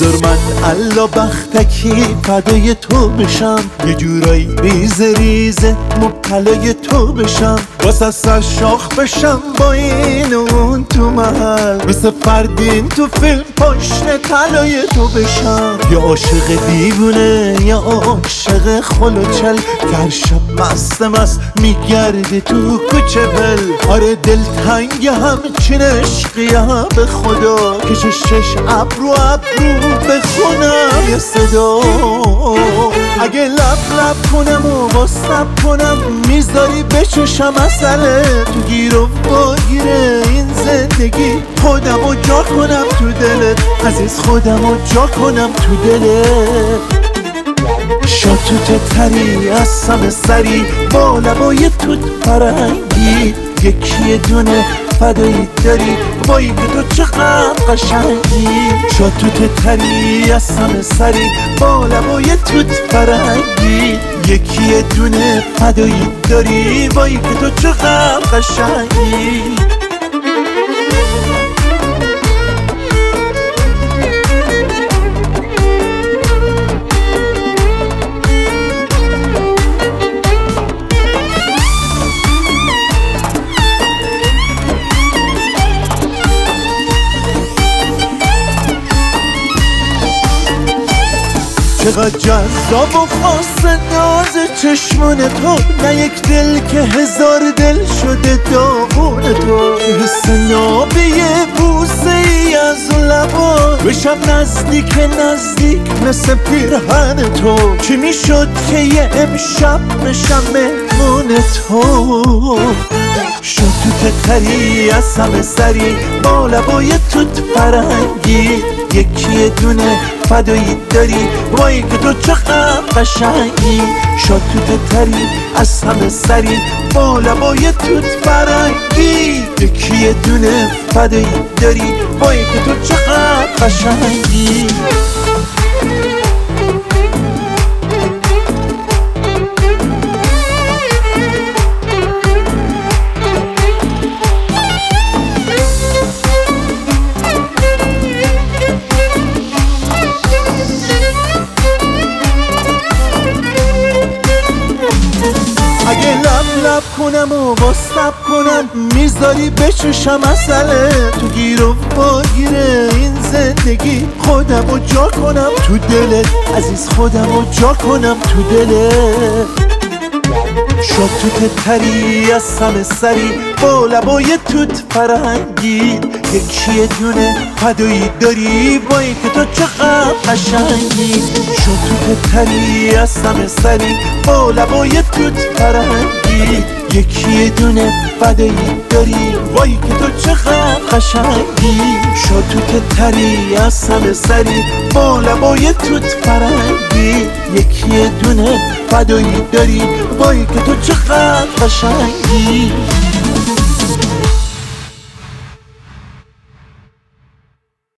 بذار من الا بختکی فدای تو بشم، یه جورایی ریز ریزه مبتلای تو بشم، واسه سر شاخ بشم با این و اون تو محل، مثل فردین تو فیلم پاشنه طلای تو بشم. یا عاشق دیوونه یا عاشق خلوچل، در شب مست میگرده تو کوچه بل. آره دلتنگ همچین عشقیم به خدا که شش ابرو بخونم یه صدا. اگه لب کنم و واسب کنم میذاری بچشم اصله، تو گیر و باگیره این زندگی خودمو جا کنم تو دلت عزیز، خودمو جا کنم تو دلت. شاتوت تری از سم سری با لبای توت فرنگی، یکی دونه فدایی داری وای که تو چقدر قشنگی. شاتوت تری از سم سری با لبای توت فرنگی، یکی دونه فدایی داری وای که تو چقدر قشنگی. چقدر جذاب و خاص ناز چشمان تو، نه یک دل که هزار دل شده داغون تو. حس نابی بوسه ای از لبا بشم نزدیک مثل پیرهن تو. چی میشد که یه امشب بشم مهمون تو؟ شاتوت تری از سم سری با لبای توت فرنگی، یکی دونه فدایی داری وای که تو چقدر قشنگی. شاتوت تری از سم سری با لبای توت فرنگی، یکی دونه فدایی داری وای که تو چقدر قشنگی. اگه لب کنم و واسب کنم میذاری بچشم اصله، تو گیر و باگیره این زندگی خودمو جا کنم تو دلت عزیز، خودمو جا کنم تو دلت. شاتوت تری از سم سری با لبای توت فرنگی، یکی دونه فدایی داری وای که تو چقدر قشنگی. شاتوت تری از سم سری با لبای توت فرنگی، یکی دونه فدایی داری وای که تو چقدر قشنگی. شاتوت تری از سم سری با لبای توت فرنگی، یکی دونه فدایی داری وای که تو چقدر قشنگی.